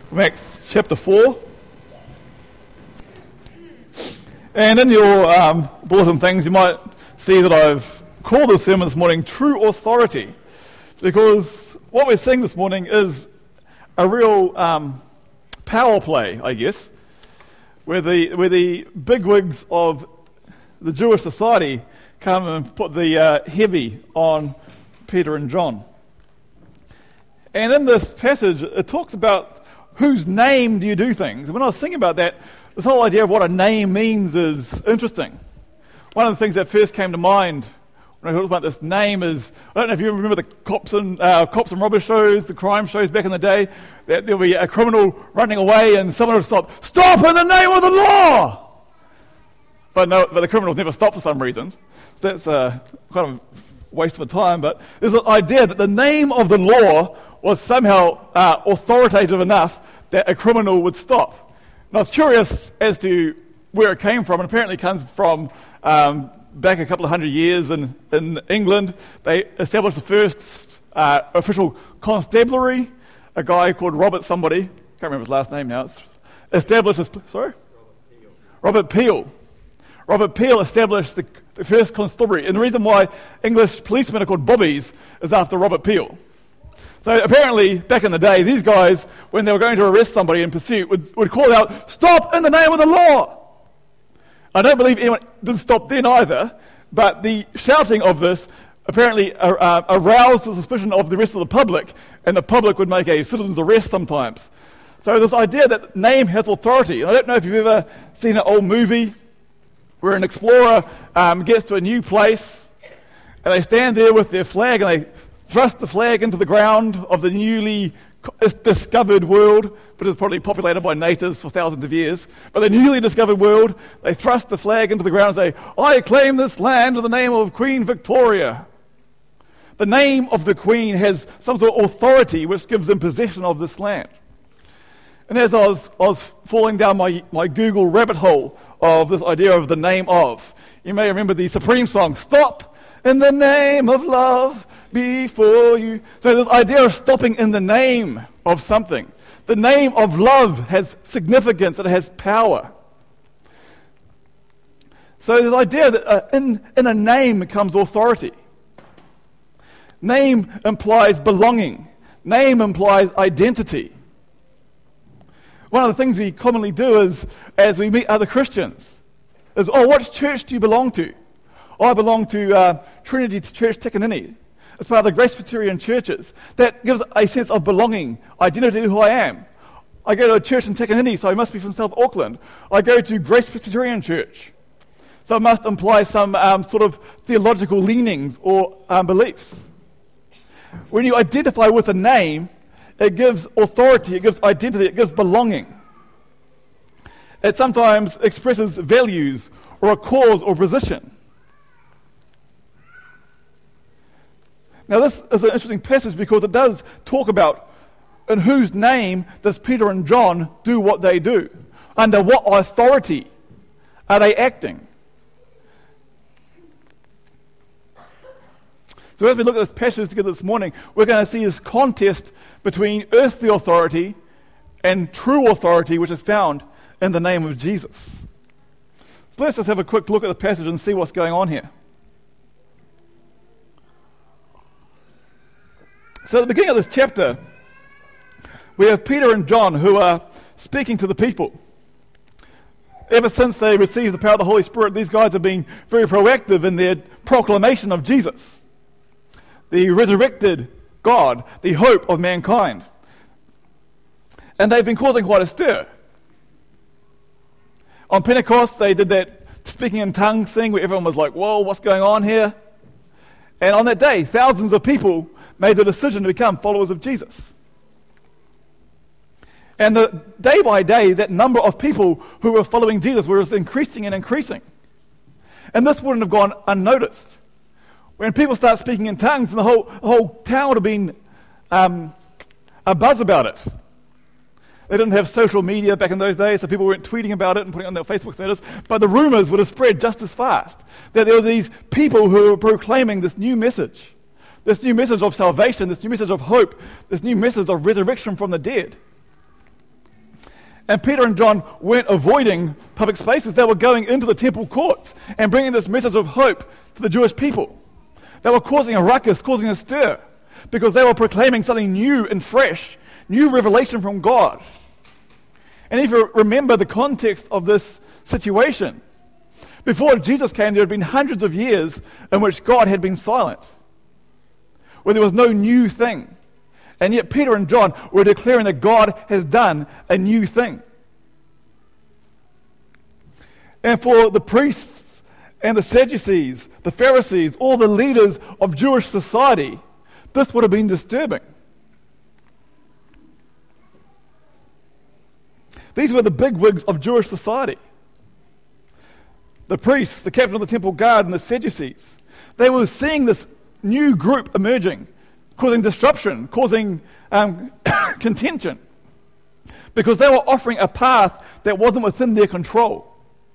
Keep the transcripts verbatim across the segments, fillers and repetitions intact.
from Acts chapter four. And in your um, bulletin things, you might see that I've called this sermon this morning True Authority, because what we're seeing this morning is a real um, power play, I guess, where the where the bigwigs of the Jewish society come and put the uh, heavy on Peter and John. And in this passage, it talks about whose name do you do things. And when I was thinking about that, this whole idea of what a name means is interesting. One of the things that first came to mind when I talked about this name is, I don't know if you remember the cops and uh, cops and robbers shows, the crime shows back in the day, that there'll be a criminal running away and someone will stop, stop in the name of the law! But no, but the criminals never stop for some reasons. So that's uh, kind of a waste of time, but there's an idea that the name of the law was somehow uh, authoritative enough that a criminal would stop. And I was curious as to where it came from, and apparently it comes from um, back a couple of hundred years in, in England. They established the first uh, official constabulary, a guy called Robert somebody, can't remember his last name now, it's established this, sorry? Robert Peel. Robert Peel established the, the first constabulary, and the reason why English policemen are called bobbies is after Robert Peel. So apparently, back in the day, these guys, when they were going to arrest somebody in pursuit, would, would call out, "Stop in the name of the law!" I don't believe anyone did stop then either, but the shouting of this apparently uh, uh, aroused the suspicion of the rest of the public, and the public would make a citizen's arrest sometimes. So this idea that name has authority, and I don't know if you've ever seen an old movie where an explorer um, gets to a new place, and they stand there with their flag, and they thrust the flag into the ground of the newly discovered world, which is probably populated by natives for thousands of years. But the newly discovered world, they thrust the flag into the ground and say, "I claim this land in the name of Queen Victoria." The name of the Queen has some sort of authority which gives them possession of this land. And as I was, I was falling down my, my Google rabbit hole of this idea of the name of, you may remember the Supreme song, "Stop in the name of love before you." So this idea of stopping in the name of something. The name of love has significance, it has power. So this idea that uh, in, in a name comes authority. Name implies belonging. Name implies identity. One of the things we commonly do is, as we meet other Christians, is, "Oh, what church do you belong to?" "Oh, I belong to uh, Trinity Church Takanini. It's part of the Grace Presbyterian churches." That gives a sense of belonging, identity to who I am. I go to a church in Takanini, so I must be from South Auckland. I go to Grace Presbyterian Church, so it must imply some um, sort of theological leanings or um, beliefs. When you identify with a name, it gives authority, it gives identity, it gives belonging. It sometimes expresses values or a cause or position. Now this is an interesting passage because it does talk about in whose name does Peter and John do what they do? Under what authority are they acting? So as we look at this passage together this morning, we're going to see this contest between earthly authority and true authority, which is found in the name of Jesus. So let's just have a quick look at the passage and see what's going on here. So at the beginning of this chapter, we have Peter and John who are speaking to the people. Ever since they received the power of the Holy Spirit, these guys have been very proactive in their proclamation of Jesus, the resurrected God, the hope of mankind. And they've been causing quite a stir. On Pentecost, they did that speaking in tongues thing where everyone was like, "Whoa, what's going on here?" And on that day, thousands of people made the decision to become followers of Jesus. And the, day by day, that number of people who were following Jesus was increasing and increasing. And this wouldn't have gone unnoticed. When people start speaking in tongues, and the whole, the whole town would have been um, a buzz about it. They didn't have social media back in those days, so people weren't tweeting about it and putting it on their Facebook status, but the rumors would have spread just as fast, that there were these people who were proclaiming this new message, this new message of salvation, this new message of hope, this new message of resurrection from the dead. And Peter and John weren't avoiding public spaces. They were going into the temple courts and bringing this message of hope to the Jewish people. They were causing a ruckus, causing a stir, because they were proclaiming something new and fresh, new revelation from God. And if you remember the context of this situation, before Jesus came, there had been hundreds of years in which God had been silent, where there was no new thing. And yet Peter and John were declaring that God has done a new thing. And for the priests and the Sadducees, the Pharisees, all the leaders of Jewish society, this would have been disturbing. These were the bigwigs of Jewish society. The priests, the captain of the temple guard, and the Sadducees. They were seeing this new group emerging, causing disruption, causing um, contention, because they were offering a path that wasn't within their control.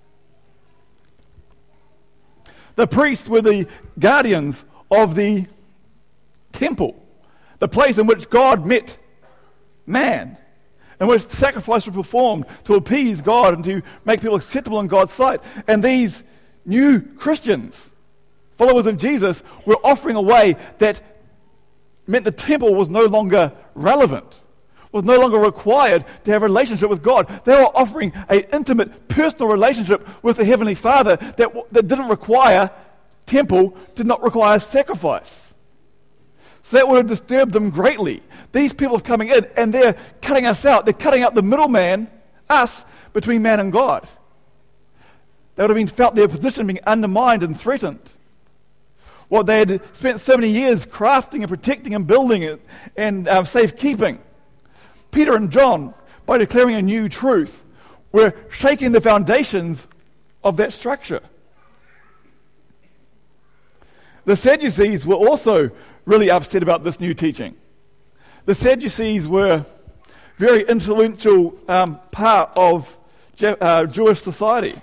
The priests were the guardians of the temple, the place in which God met man, in which sacrifice was performed to appease God and to make people acceptable in God's sight. And these new Christians, followers of Jesus, were offering a way that meant the temple was no longer relevant, was no longer required to have a relationship with God. They were offering an intimate, personal relationship with the Heavenly Father that, that didn't require temple, did not require sacrifice. So that would have disturbed them greatly. These people are coming in and they're cutting us out. They're cutting out the middleman, us, between man and God. They would have been felt their position being undermined and threatened. What they had spent so many years crafting and protecting and building it and uh, safekeeping. Peter and John, by declaring a new truth, were shaking the foundations of that structure. The Sadducees were also really upset about this new teaching. The Sadducees were a very influential um, part of Je- uh, Jewish society.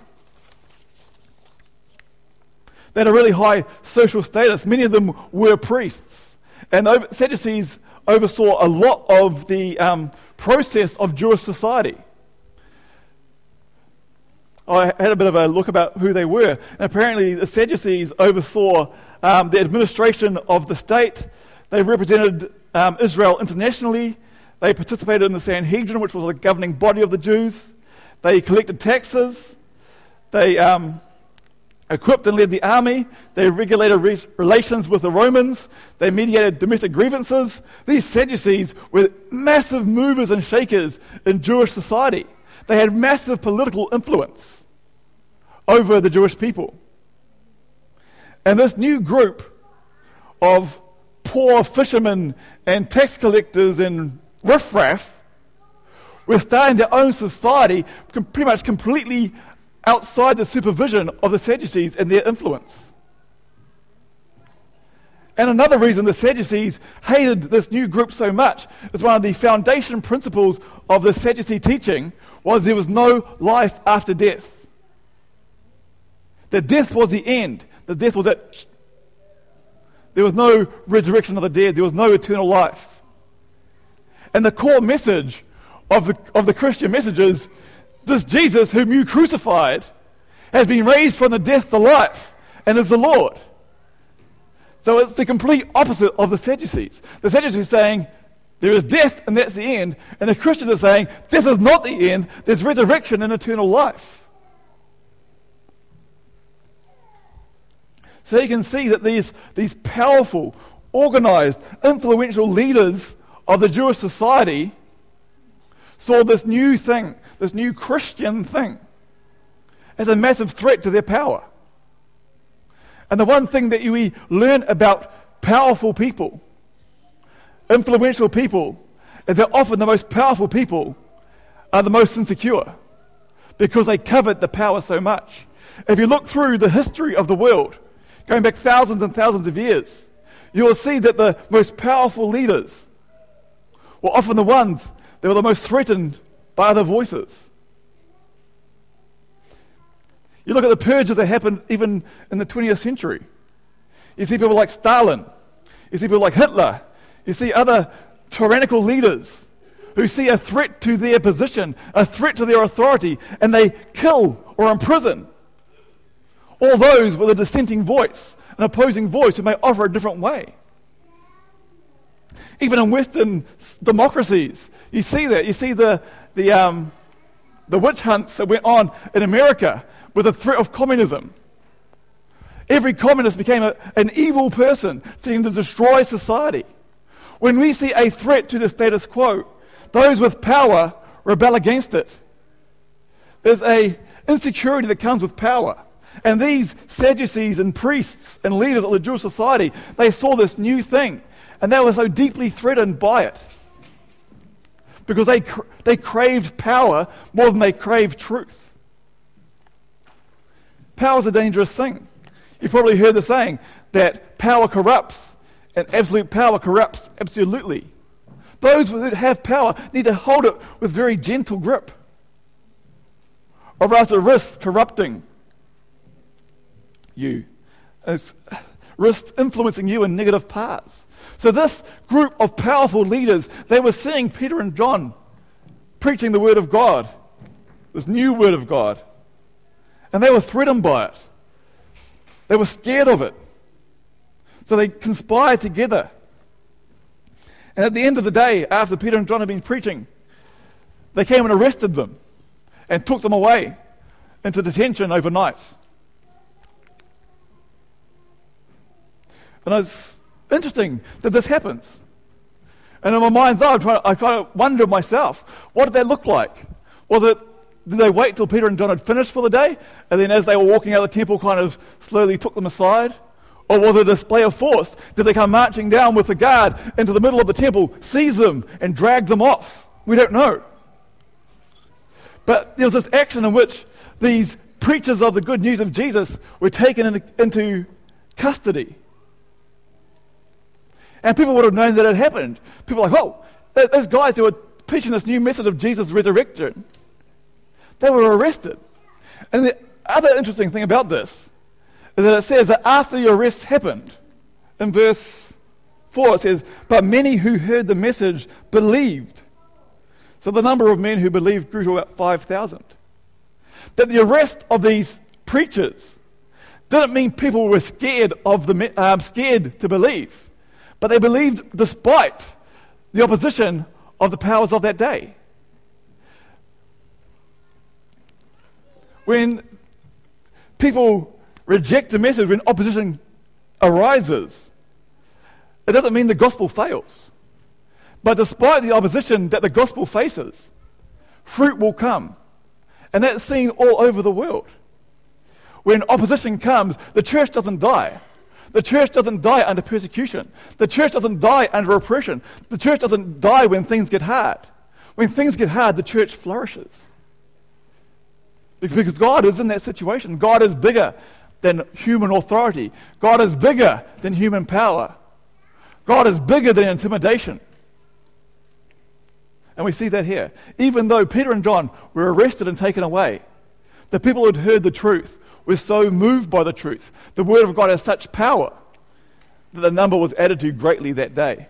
They had a really high social status. Many of them were priests. And the Sadducees oversaw a lot of the um, process of Jewish society. I had a bit of a look about who they were. And apparently the Sadducees oversaw um, the administration of the state. They represented um, Israel internationally. They participated in the Sanhedrin, which was a governing body of the Jews. They collected taxes. They um, equipped and led the army. They regulated re- relations with the Romans. They mediated domestic grievances. These Sadducees were massive movers and shakers in Jewish society. They had massive political influence over the Jewish people. And this new group of poor fishermen and tax collectors and riffraff were starting their own society pretty much completely outside the supervision of the Sadducees and their influence. And another reason the Sadducees hated this new group so much is one of the foundation principles of the Sadducee teaching was there was no life after death. That death was the end. That death was it. There was no resurrection of the dead. There was no eternal life. And the core message of the, of the Christian message is this Jesus whom you crucified has been raised from the death to life and is the Lord. So it's the complete opposite of the Sadducees. The Sadducees are saying there is death and that's the end. And the Christians are saying death is not the end. There's resurrection and eternal life. So you can see that these, these powerful, organized, influential leaders of the Jewish society saw this new thing, this new Christian thing, as a massive threat to their power. And the one thing that we learn about powerful people, influential people, is that often the most powerful people are the most insecure because they covet the power so much. If you look through the history of the world, going back thousands and thousands of years, you will see that the most powerful leaders were often the ones that were the most threatened by other voices. You look at the purges that happened even in the twentieth century. You see people like Stalin. You see people like Hitler. You see other tyrannical leaders who see a threat to their position, a threat to their authority, and they kill or imprison all those with a dissenting voice, an opposing voice who may offer a different way. Even in Western democracies, you see that. You see the the um, the witch hunts that went on in America with the threat of communism. Every communist became a, an evil person seeking to destroy society. When we see a threat to the status quo, those with power rebel against it. There's a insecurity that comes with power. And these Sadducees and priests and leaders of the Jewish society, they saw this new thing, and they were so deeply threatened by it. Because they cr- they craved power more than they craved truth. Power is a dangerous thing. You've probably heard the saying that power corrupts, and absolute power corrupts absolutely. Those who have power need to hold it with very gentle grip, or else it risks corrupting you. It risks influencing you in negative paths. So this group of powerful leaders, they were seeing Peter and John preaching the word of God, this new word of God, and they were threatened by it. They were scared of it. So they conspired together. And at the end of the day, after Peter and John had been preaching, they came and arrested them and took them away into detention overnight. And it's interesting that this happens. And in my mind's eye, I try, I try to wonder myself, what did that look like? Was it, did they wait till Peter and John had finished for the day, and then as they were walking out of the temple, kind of slowly took them aside? Or was it a display of force? Did they come marching down with the guard into the middle of the temple, seize them, and drag them off? We don't know. But there was this action in which these preachers of the good news of Jesus were taken into, into custody. And people would have known that it happened. People were like, oh, those guys who were preaching this new message of Jesus' resurrection, they were arrested. And the other interesting thing about this is that it says that after the arrests happened, in verse four it says, but many who heard the message believed. So the number of men who believed grew to about five thousand. That the arrest of these preachers didn't mean people were scared of the um, scared to believe. But they believed despite the opposition of the powers of that day. When people reject the message, when opposition arises, it doesn't mean the gospel fails. But despite the opposition that the gospel faces, fruit will come. And that's seen all over the world. When opposition comes, the church doesn't die. The church doesn't die under persecution. The church doesn't die under oppression. The church doesn't die when things get hard. When things get hard, the church flourishes. Because God is in that situation. God is bigger than human authority. God is bigger than human power. God is bigger than intimidation. And we see that here. Even though Peter and John were arrested and taken away, the people who had heard the truth were so moved by the truth. The word of God has such power that the number was added to greatly that day.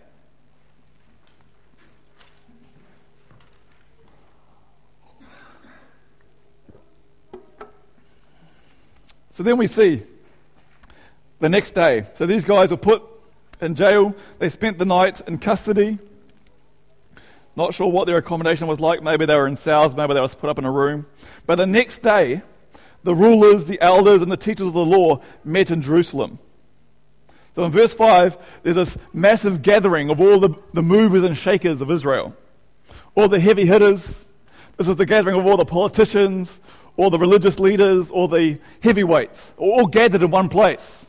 So then we see the next day. So these guys were put in jail. They spent the night in custody. Not sure what their accommodation was like. Maybe they were in cells. Maybe they were put up in a room. But the next day, the rulers, the elders, and the teachers of the law met in Jerusalem. So in verse five, there's this massive gathering of all the, the movers and shakers of Israel. All the heavy hitters. This is the gathering of all the politicians, all the religious leaders, all the heavyweights, all gathered in one place.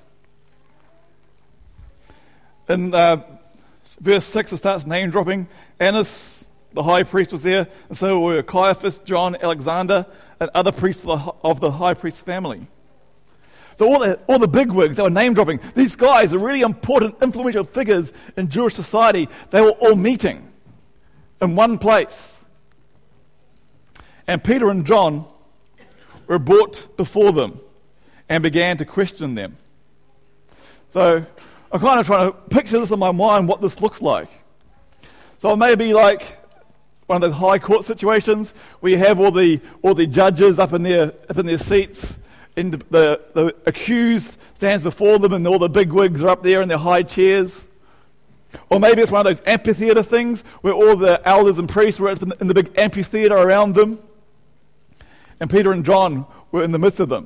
In uh, verse six, it starts name-dropping. Annas, the high priest, was there, and so were Caiaphas, John, Alexander, and other priests of the, of the high priest's family. So all the, all the bigwigs, they were name-dropping. These guys are really important, influential figures in Jewish society. They were all meeting in one place. And Peter and John were brought before them and began to question them. So I'm kind of trying to picture this in my mind, what this looks like. So it may be like one of those high court situations where you have all the all the judges up in their up in their seats, and the, the, the accused stands before them, and all the big wigs are up there in their high chairs. Or maybe it's one of those amphitheater things where all the elders and priests were in the, in the big amphitheater around them, and Peter and John were in the midst of them.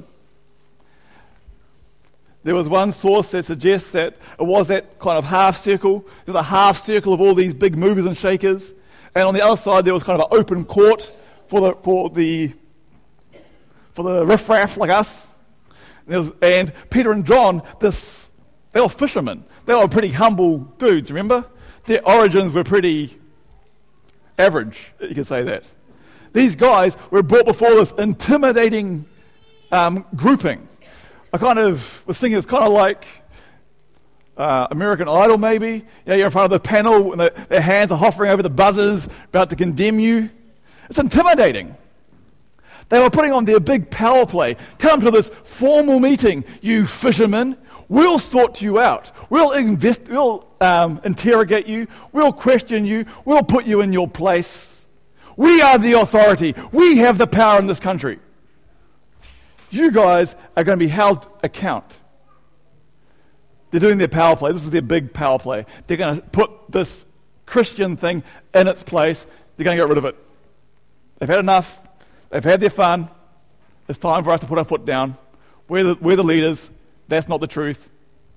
There was one source that suggests that it was that kind of half circle. There was a half circle of all these big movers and shakers. And on the other side, there was kind of an open court for the for the, for the riffraff like us. And, there was, and Peter and John, this they were fishermen. They were pretty humble dudes, remember? Their origins were pretty average, you could say that. These guys were brought before this intimidating um, grouping. I kind of was thinking it's kind of like uh, American Idol, maybe. You know, you're in front of the panel and the, their hands are hovering over the buzzers, about to condemn you. It's intimidating. They were putting on their big power play. Come to this formal meeting, you fishermen. We'll sort you out. We'll invest. We'll um, interrogate you. We'll question you. We'll put you in your place. We are the authority. We have the power in this country. You guys are going to be held account. They're doing their power play. This is their big power play. They're going to put this Christian thing in its place. They're going to get rid of it. They've had enough. They've had their fun. It's time for us to put our foot down. We're the, we're the leaders. That's not the truth.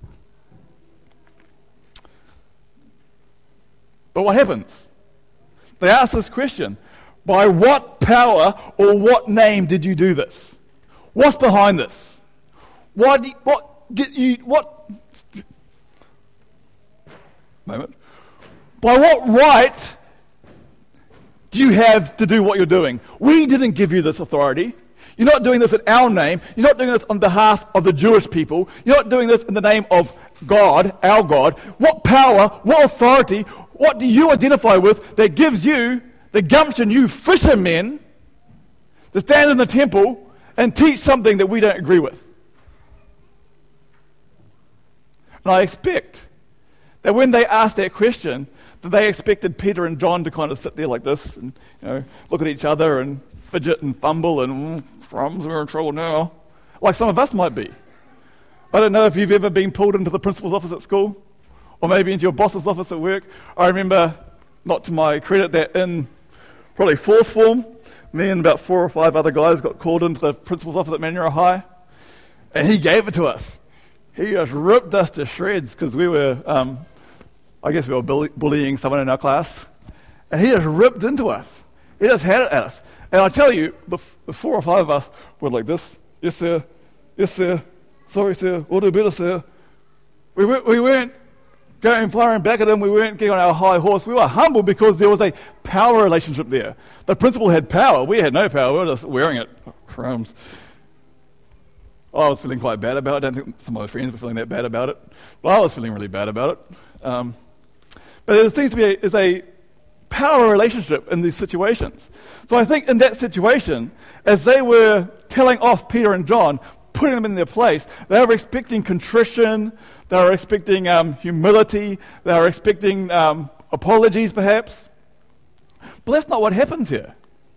But what happens? They ask this question: by what power or what name did you do this? What's behind this? Why do you, what get you what moment? By what right do you have to do what you're doing? We didn't give you this authority. You're not doing this in our name. You're not doing this on behalf of the Jewish people. You're not doing this in the name of God, our God. What power, what authority, what do you identify with that gives you the gumption, you fishermen, to stand in the temple and teach something that we don't agree with? And I expect that when they asked that question, that they expected Peter and John to kind of sit there like this and, you know, look at each other and fidget and fumble and, crumbs, we're in trouble now, like some of us might be. I don't know if you've ever been pulled into the principal's office at school, or maybe into your boss's office at work. I remember, not to my credit, that in probably fourth form, me and about four or five other guys got called into the principal's office at Manurewa High, and he gave it to us. He just ripped us to shreds because we were, um, I guess we were bully- bullying someone in our class, and he just ripped into us. He just had it at us. And I tell you, the, f- the four or five of us were like this. Yes, sir. Yes, sir. Sorry, sir. We'll do better, sir. We, we, we weren't going firing back at him. We weren't getting on our high horse. We were humble because there was a power relationship there. The principal had power. We had no power. We were just wearing it. Oh, crumbs. I was feeling quite bad about it. I don't think some of my friends were feeling that bad about it. But I was feeling really bad about it. Um, but there seems to be a, is a power relationship in these situations. So I think in that situation, as they were telling off Peter and John, putting them in their place, they were expecting contrition, they were expecting um, humility, they were expecting um, apologies perhaps. But that's not what happens here.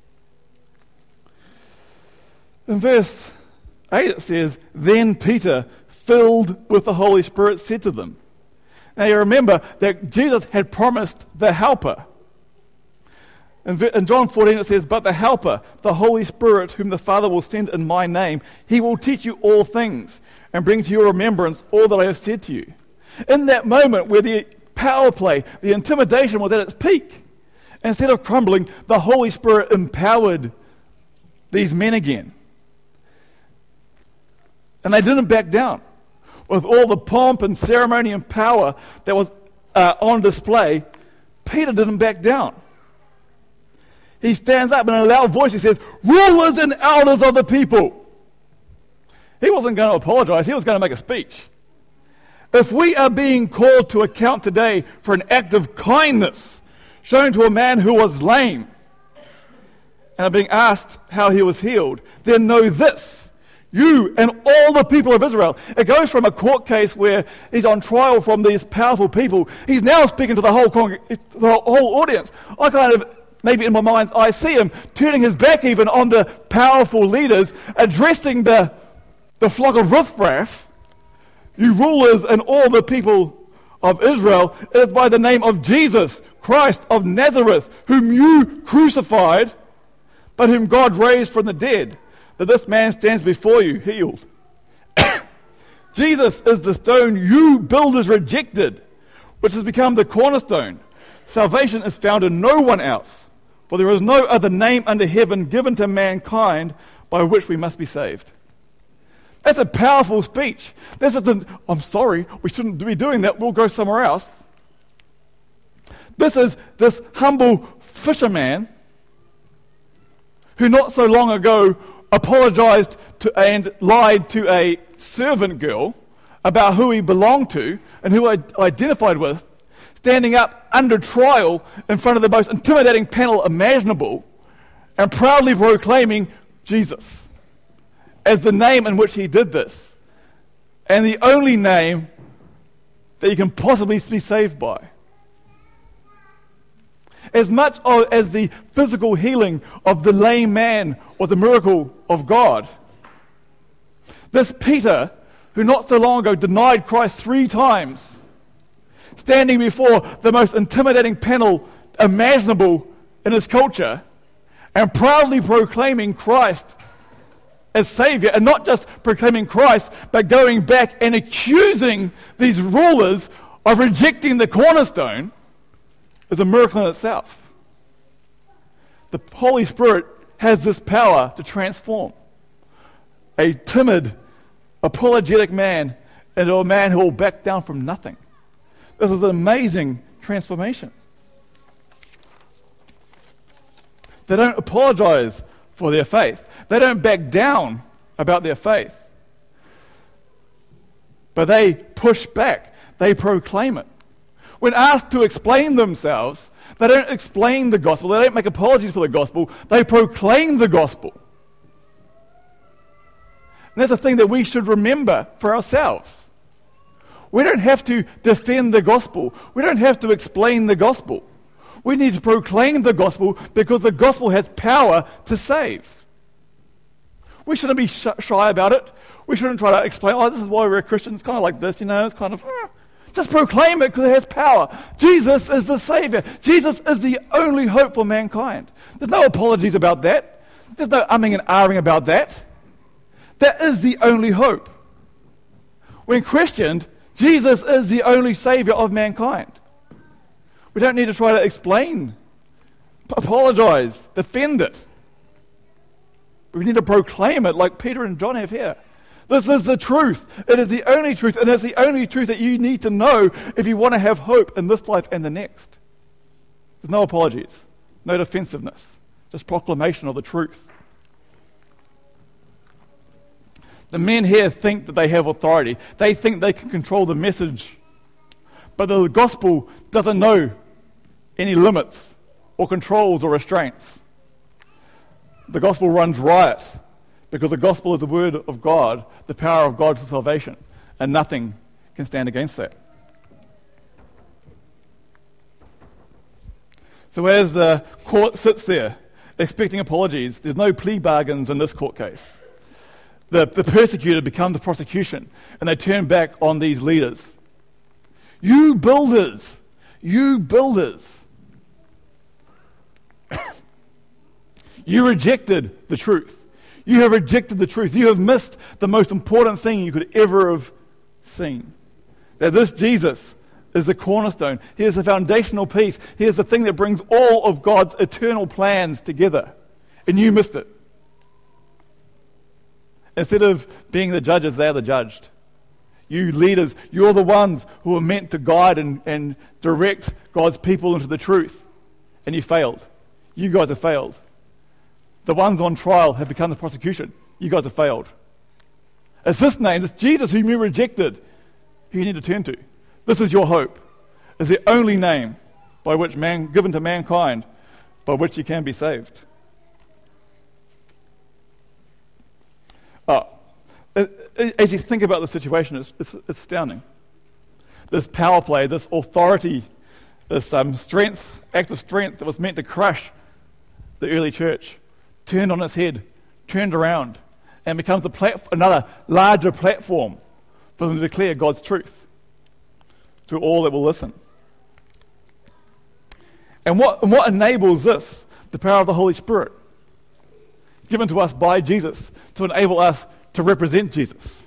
In verse eight it says, "Then Peter, filled with the Holy Spirit, said to them." Now you remember that Jesus had promised the Helper. In John fourteen it says, "But the Helper, the Holy Spirit, whom the Father will send in my name, he will teach you all things and bring to your remembrance all that I have said to you." In that moment where the power play, the intimidation was at its peak, instead of crumbling, the Holy Spirit empowered these men again. And they didn't back down. With all the pomp and ceremony and power that was uh, on display, Peter didn't back down. He stands up in a loud voice. He says, "Rulers and elders of the people." He wasn't going to apologize. He was going to make a speech. If we are being called to account today for an act of kindness shown to a man who was lame and are being asked how he was healed, then know this: you and all the people of Israel. It goes from a court case where he's on trial from these powerful people. He's now speaking to the whole con- the whole audience. I kind of maybe in my mind's eye, see him turning his back even on the powerful leaders, addressing the, the flock of riffraff, you rulers and all the people of Israel, it is by the name of Jesus Christ of Nazareth, whom you crucified, but whom God raised from the dead, that this man stands before you healed. Jesus is the stone you builders rejected, which has become the cornerstone. Salvation is found in no one else, for there is no other name under heaven given to mankind by which we must be saved. That's a powerful speech. This isn't, I'm sorry, we shouldn't be doing that, we'll go somewhere else. This is this humble fisherman who not so long ago apologized to and lied to a servant girl about who he belonged to and who he identified with, standing up under trial in front of the most intimidating panel imaginable and proudly proclaiming Jesus as the name in which he did this and the only name that you can possibly be saved by. As much as the physical healing of the lame man was a miracle of God, this Peter, who not so long ago denied Christ three times, standing before the most intimidating panel imaginable in his culture, and proudly proclaiming Christ as Savior, and not just proclaiming Christ, but going back and accusing these rulers of rejecting the cornerstone, is a miracle in itself. The Holy Spirit has this power to transform a timid, apologetic man into a man who will back down from nothing. This is an amazing transformation. They don't apologize for their faith. They don't back down about their faith. But they push back. They proclaim it. When asked to explain themselves, they don't explain the gospel. They don't make apologies for the gospel. They proclaim the gospel. And that's a thing that we should remember for ourselves. We don't have to defend the gospel. We don't have to explain the gospel. We need to proclaim the gospel because the gospel has power to save. We shouldn't be sh- shy about it. We shouldn't try to explain, oh, this is why we're a Christian. It's kind of like this, you know, it's kind of... Eh. Just proclaim it because it has power. Jesus is the Savior. Jesus is the only hope for mankind. There's no apologies about that. There's no umming and ahhing about that. That is the only hope. When questioned, Jesus is the only Savior of mankind. We don't need to try to explain, apologize, defend it. We need to proclaim it like Peter and John have here. This is the truth. It is the only truth, and it's the only truth that you need to know if you want to have hope in this life and the next. There's no apologies, no defensiveness, just proclamation of the truth. The men here think that they have authority. They think they can control the message. But the gospel doesn't know any limits or controls or restraints. The gospel runs riot because the gospel is the word of God, the power of God for salvation, and nothing can stand against that. So as the court sits there expecting apologies, there's no plea bargains in this court case. The, the persecuted become the prosecution, and they turn back on these leaders. You builders, you builders, you rejected the truth. You have rejected the truth. You have missed the most important thing you could ever have seen. That this Jesus is the cornerstone. He is the foundational piece. He is the thing that brings all of God's eternal plans together. And you missed it. Instead of being the judges, they are the judged. You leaders, you're the ones who are meant to guide and, and direct God's people into the truth. And you failed. You guys have failed. The ones on trial have become the prosecution. You guys have failed. It's this name, this Jesus whom you rejected, who you need to turn to. This is your hope. It's the only name by which man given to mankind, by which you can be saved. Oh, as you think about the situation, it's, it's, it's astounding. This power play, this authority, this um, strength, act of strength that was meant to crush the early church, turned on its head, turned around, and becomes a plat- another larger platform for them to declare God's truth to all that will listen. And what, and what enables this? The power of the Holy Spirit, given to us by Jesus, to enable us to represent Jesus.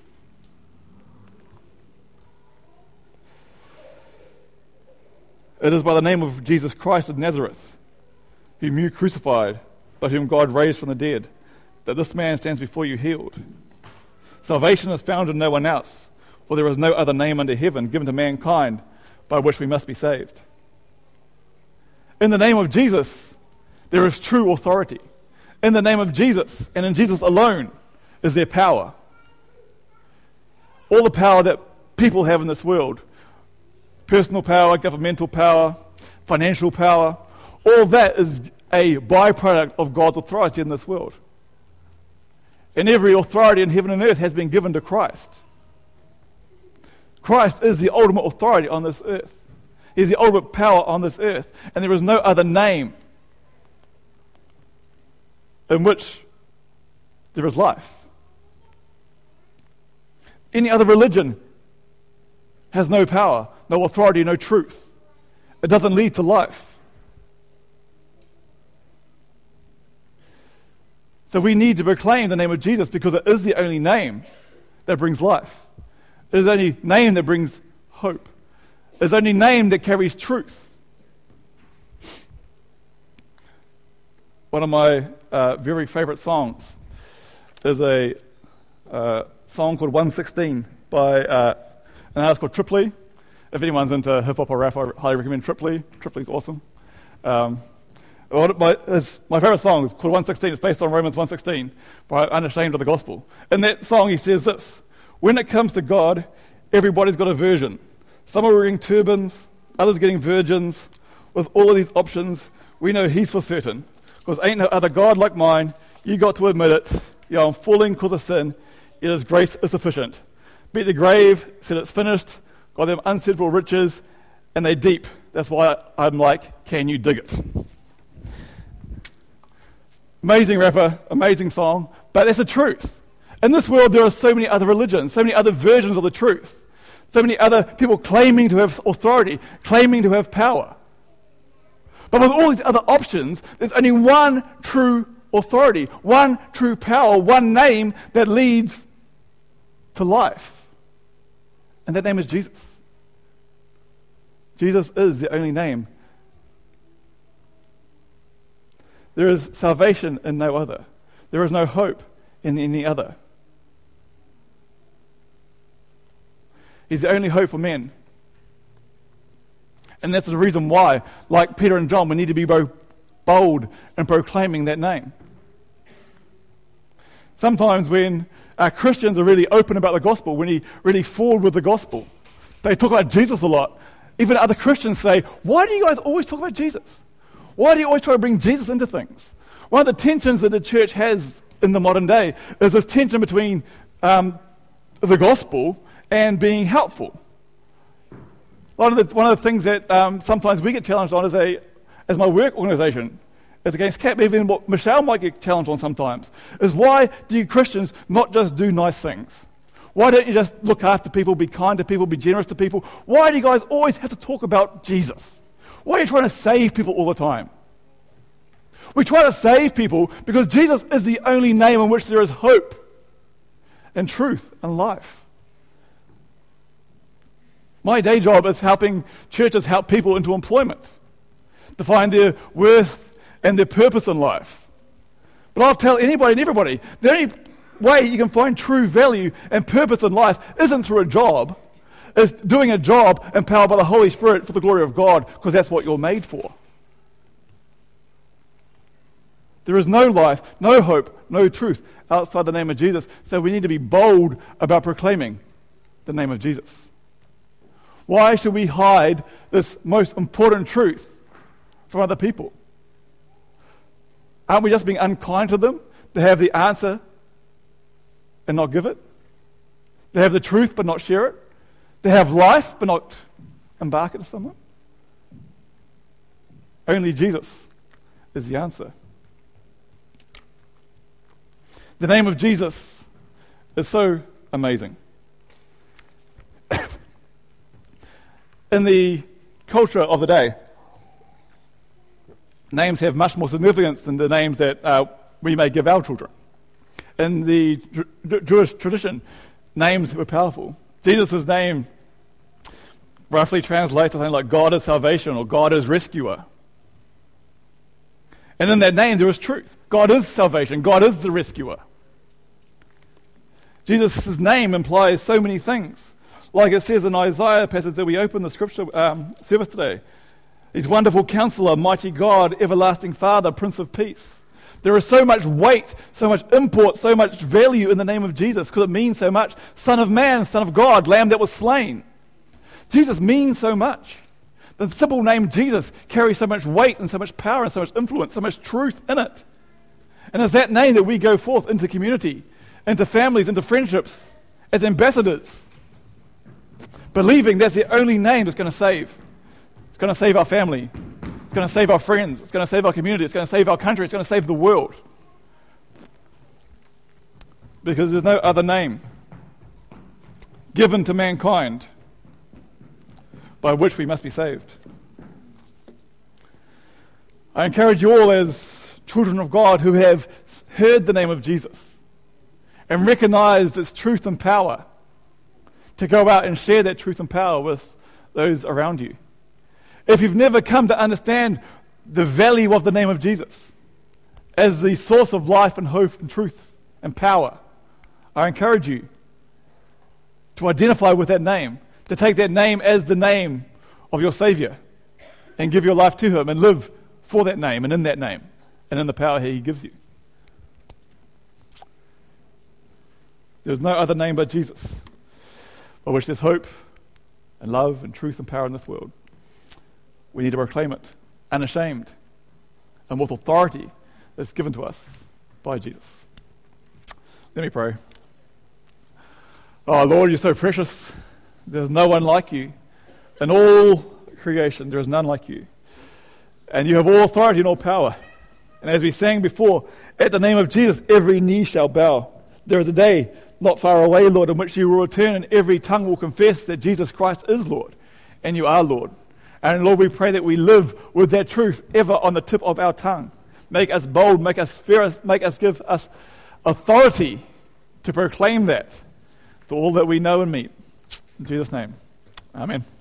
It is by the name of Jesus Christ of Nazareth, whom you crucified, but whom God raised from the dead, that this man stands before you healed. Salvation is found in no one else, for there is no other name under heaven given to mankind by which we must be saved. In the name of Jesus, there is true authority. In the name of Jesus, and in Jesus alone, is there power. All the power that people have in this world, personal power, governmental power, financial power, all of that is a byproduct of God's authority in this world. And every authority in heaven and earth has been given to Christ. Christ is the ultimate authority on this earth. He is the ultimate power on this earth. And there is no other name in which there is life. Any other religion has no power, no authority, no truth. It doesn't lead to life. So we need to proclaim the name of Jesus because it is the only name that brings life. It is the only name that brings hope. It's the only name that carries truth. One of my uh, very favorite songs is a uh, song called one sixteen by uh, an artist called Tripoli. If anyone's into hip-hop or rap, I highly recommend Tripoli. Tripoli's awesome. Um, my, my favorite song is called one sixteen. It's based on Romans one sixteen, for I'm unashamed of the gospel. In that song he says this: when it comes to God, everybody's got a version. Some are wearing turbans, others getting virgins. With all of these options, we know he's for certain. Because ain't no other God like mine. You got to admit it. Yeah, I'm falling because of sin. Yet his grace is sufficient. Beat the grave, said it's finished. Got them unsearchable riches, and they're deep. That's why I'm like, can you dig it? Amazing rapper, amazing song, but that's the truth. In this world, there are so many other religions, so many other versions of the truth. So many other people claiming to have authority, claiming to have power. But with all these other options, there's only one true authority, one true power, one name that leads to life. And that name is Jesus. Jesus is the only name. There is salvation in no other. There is no hope in any other. He's the only hope for men. And that's the reason why, like Peter and John, we need to be bold in proclaiming that name. Sometimes when uh, Christians are really open about the gospel, when he really forward with the gospel, they talk about Jesus a lot. Even other Christians say, why do you guys always talk about Jesus? Why do you always try to bring Jesus into things? One of the tensions that the church has in the modern day is this tension between um, the gospel and being helpful. One of the, one of the things that um, sometimes we get challenged on as a as my work organisation, as against C A P, even what Michelle might get challenged on sometimes, is why do you Christians not just do nice things? Why don't you just look after people, be kind to people, be generous to people? Why do you guys always have to talk about Jesus? Why are you trying to save people all the time? We try to save people because Jesus is the only name in which there is hope and truth and life. My day job is helping churches help people into employment, to find their worth and their purpose in life. But I'll tell anybody and everybody, the only way you can find true value and purpose in life isn't through a job. It's doing a job empowered by the Holy Spirit for the glory of God, because that's what you're made for. There is no life, no hope, no truth outside the name of Jesus, so we need to be bold about proclaiming the name of Jesus. Why should we hide this most important truth from other people? Aren't we just being unkind to them to have the answer and not give it? To have the truth but not share it? To have life but not embark it with someone? Only Jesus is the answer. The name of Jesus is so amazing. In the culture of the day, names have much more significance than the names that uh, we may give our children. In the J- Jewish tradition, names were powerful. Jesus' name roughly translates to something like God is salvation or God is rescuer. And in that name there is truth. God is salvation. God is the rescuer. Jesus' name implies so many things. Like it says in Isaiah passage that we opened the scripture um, service today. He's wonderful counselor, mighty God, everlasting Father, Prince of Peace. There is so much weight, so much import, so much value in the name of Jesus because it means so much. Son of man, Son of God, Lamb that was slain. Jesus means so much. The simple name Jesus carries so much weight and so much power and so much influence, so much truth in it. And it's that name that we go forth into community, into families, into friendships, as ambassadors, believing that's the only name that's going to save. It's going to save our family. It's going to save our friends. It's going to save our community. It's going to save our country. It's going to save the world. Because there's no other name given to mankind by which we must be saved. I encourage you all as children of God who have heard the name of Jesus and recognized its truth and power to go out and share that truth and power with those around you. If you've never come to understand the value of the name of Jesus as the source of life and hope and truth and power, I encourage you to identify with that name, to take that name as the name of your Savior and give your life to Him and live for that name and in that name and in the power He gives you. There's no other name but Jesus by which there's hope and love and truth and power in this world. We need to proclaim it unashamed and with authority that's given to us by Jesus. Let me pray. Oh Lord, you're so precious. There's no one like you. In all creation, there is none like you. And you have all authority and all power. And as we sang before, at the name of Jesus, every knee shall bow. There is a day not far away, Lord, in which you will return and every tongue will confess that Jesus Christ is Lord and you are Lord. And Lord, we pray that we live with that truth ever on the tip of our tongue. Make us bold, make us fearless, make us give us authority to proclaim that to all that we know and meet. In Jesus' name, amen.